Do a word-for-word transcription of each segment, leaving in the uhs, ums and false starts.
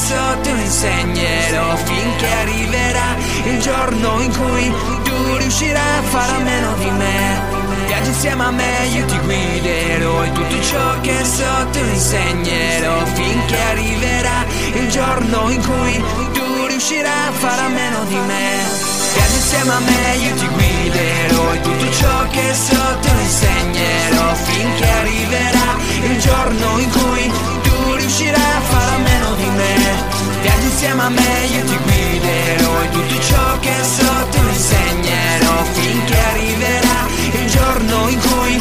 so te lo insegnerò, finché arriverà il giorno in cui tu riuscirai a fare a meno di me. Viaggi insieme a me, io ti guiderò e tutto ciò che so te lo insegnerò, finché arriverà il giorno in cui tu riuscirai a fare a meno di me. Viaggi insieme a me, io ti guiderò e tutto ciò che so te lo insegnerò, finché arriverà il giorno in cui tu riuscirai a fare a meno di me. Viaggi insieme a me, io ti guiderò e tutto ciò che so te lo insegnerò, finché arriverà il giorno in cui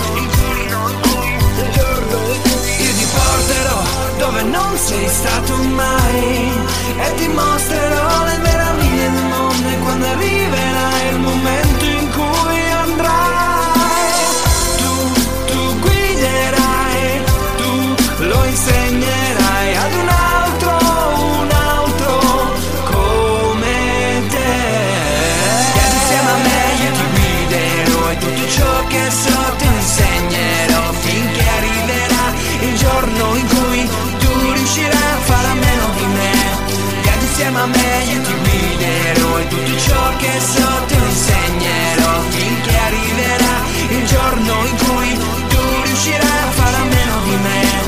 io ti porterò dove non sei stato mai e ti mostrerò le meraviglie del mondo. E quando arriverà il momento in cui andrai, tu, tu guiderai, tu lo insegnerai ad un altro, un altro come te. Viaggi insieme a me, io ti guiderò e tutto ciò che so te lo insegnerò, finché arriverà il giorno in cui tu riuscirai a fare a meno di me. Viaggi insieme a me, io ti guiderò e tutto ciò che so te lo insegnerò, finché arriverà il giorno in cui tu riuscirai a fare a meno di me.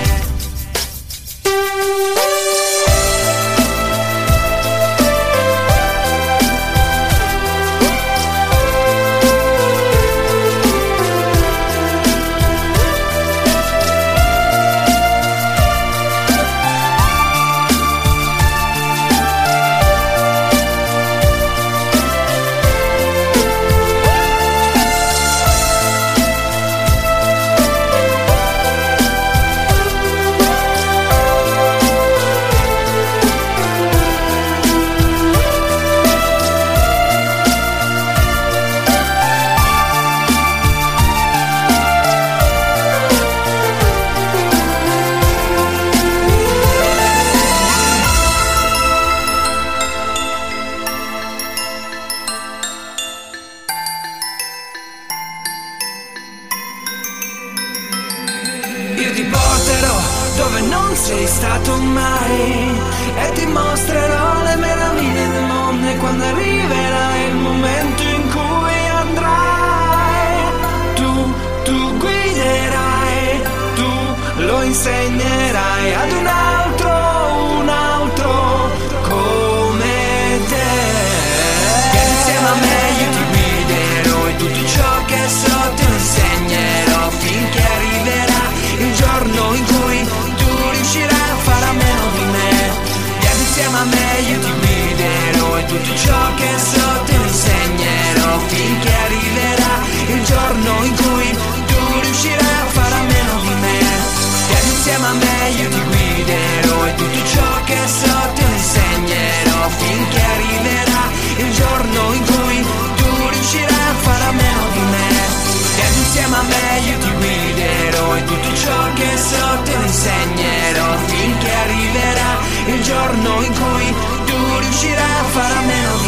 Io ti porterò dove non sei stato mai e ti mostrerò le meraviglie del mondo. E quando arriverà il momento in cui andrai, tu, tu guiderai, tu lo insegnerai ad un altro, un altro come te. Vieni insieme a me, io ti guiderò e tutto ciò che so te lo insegnerò, finché arriverà il giorno in cui tu riuscirai a fare a meno di me. Viaggi insieme a me, io ti guiderò e tutto ciò che so te lo insegnerò, finché arriverà il giorno in cui tu riuscirai a fare a meno di me. Viaggi insieme a me, io ti guiderò e tutto ciò che so te lo insegnerò, finché arriverà il giorno in cui tu riuscirai a fare a meno di me. Viaggi insieme a me, io ti guiderò e tutto ciò che so te lo insegnerò, finché arriverà il giorno in cui tu riuscirai a fare a meno